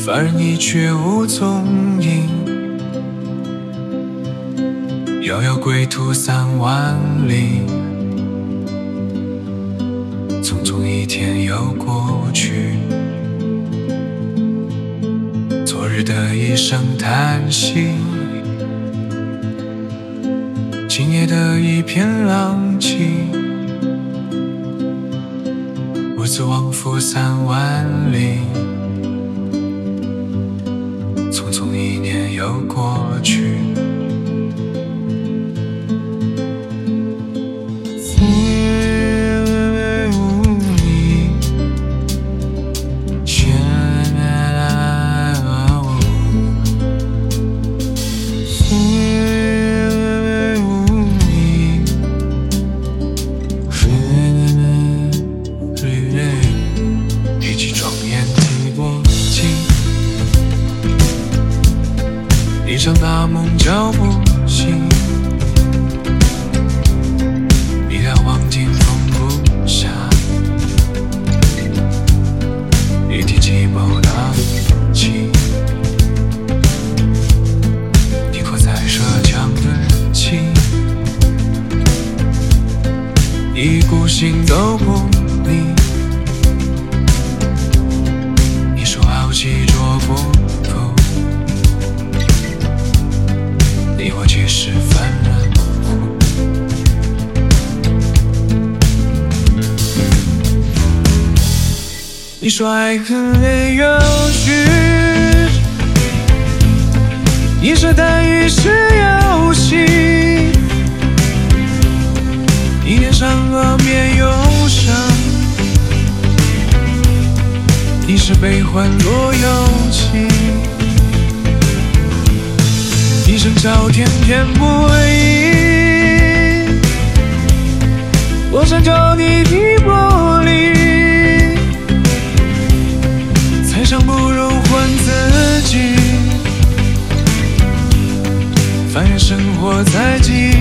而你却无踪影。遥遥归途3万里，匆匆一天又过去。昨日的一声叹息，今夜的一片狼藉，兀自往复3万里，匆匆一年又过去。一场大梦叫不醒，一条黄金放不下，一提起爆大气，你扩在射墙的气，一股心都不离，你说好奇捉不透，你我皆是凡人。你说爱恨没有序，你说单于是游戏，你脸上恶面忧伤，你是悲欢若有情，一声叫天天不应，我想叫你的玻璃，才想不如还自己，凡人生活在记忆。